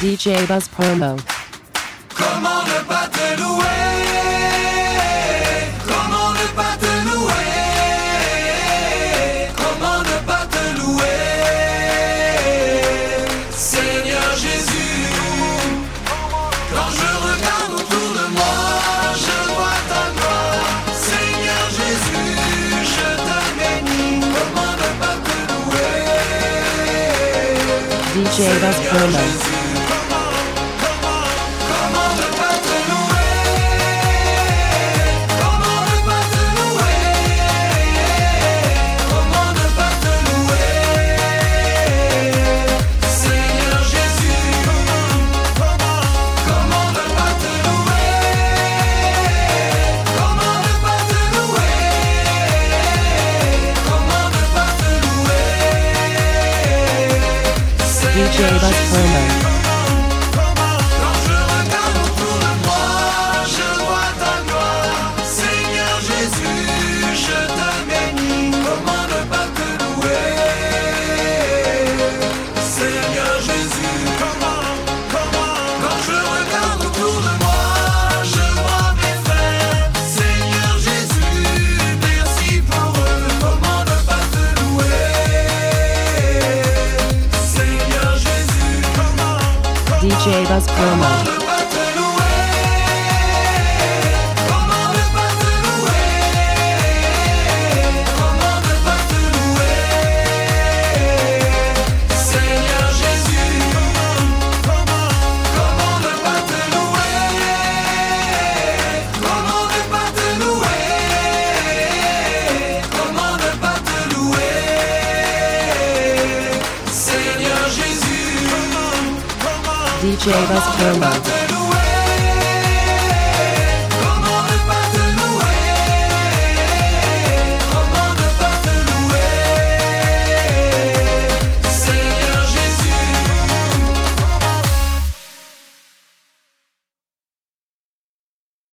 DJ Buzz Promo. Comment ne pas te louer? Comment ne pas te louer? Comment ne pas te louer? Seigneur Jésus, quand je regarde autour de moi, je vois ta gloire. Seigneur Jésus, je te bénis. Comment ne pas te louer? DJ Buzz Promo. DJ Buzz Promo. Quand je regarde autour de moi, je vois ta gloire. Seigneur Jésus, je te bénis. Comment ne pas te louer? Seigneur Jésus, quand je regarde autour de moi, je vois mes frères. Seigneur Jésus, merci pour eux. Comment ne pas te louer? DJ Buzz Promo. Comment ne pas te louer? Comment ne pas te louer? Comment ne pas te louer? Seigneur Jésus, comment ne pas te louer? Comment ne pas te louer? Comment ne pas te louer? Seigneur Jésus, DJ Buzz Promo.